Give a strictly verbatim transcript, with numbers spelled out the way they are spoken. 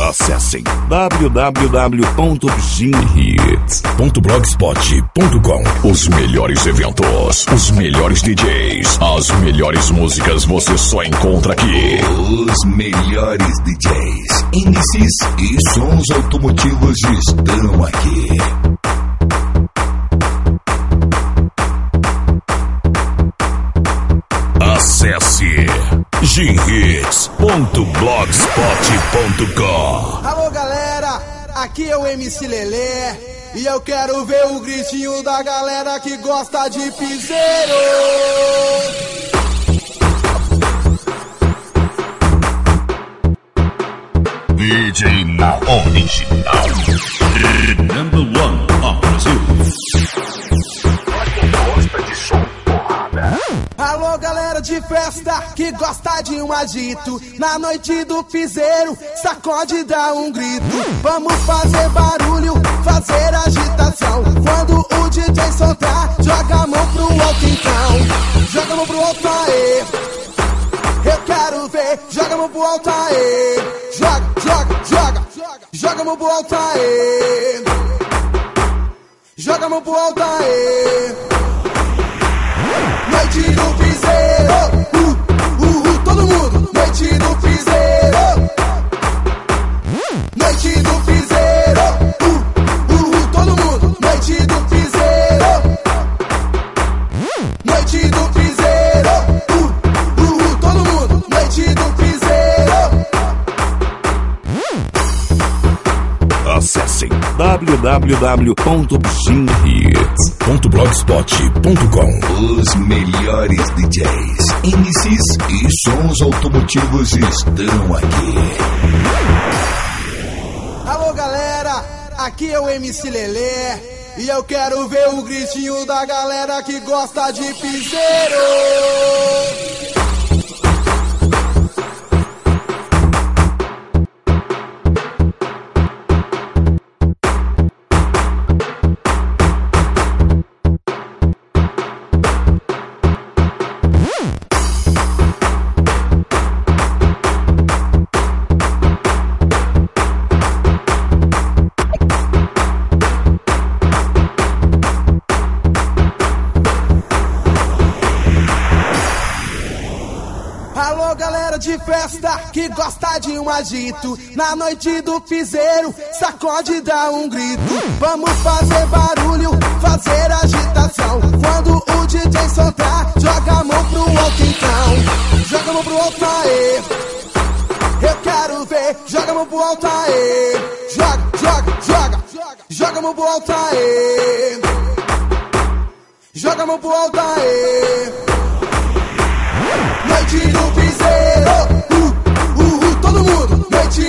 Acessem w w w ponto gin hits ponto blogspot ponto com. Os melhores eventos, os melhores D Js, as melhores músicas você só encontra aqui. Os melhores D Js, M Cs e sons automotivos estão aqui. Acesse gin hits ponto blogspot ponto com. Alô galera, aqui é o M C Lelê e eu quero ver o gritinho da galera que gosta de piseiro. D J na original, number one on Brasil. Gosta de som porrada. Alô galera de festa que gosta de um agito, na noite do piseiro sacode e dá um grito. Vamos fazer barulho, fazer agitação. Quando o D J soltar, joga a mão pro alto então. Joga a mão pro alto aí, eu quero ver. Joga a mão pro alto aí, joga, joga, joga. Joga a mão pro alto aí, joga a mão pro alto aí. Noite do piseiro, uh, uh, uh, todo mundo. Noite do piseiro, noite do piseiro, uh, uh, uh, todo mundo. Noite do piseiro, noite do piseiro, uh, uh, uh, todo mundo. Noite do piseiro. Acessem w w w ponto gin hits ponto blogspot ponto com. Os melhores D Js, M Cs e sons automotivos estão aqui. Alô galera, aqui é o M C Lelê e eu quero ver o gritinho da galera que gosta de piseiro. Alô galera de festa que gosta de um agito, na noite do piseiro sacode e dá um grito. Vamos fazer barulho, fazer agitação. Quando o D J soltar, joga a mão pro alto então. Joga a mão pro alto aí, eu quero ver. Joga a mão pro alto aí, joga, joga, joga. Joga a mão pro alto aí, joga a mão pro alto aí. Noite do piseiro, uh, uh, uh, todo mundo. Noite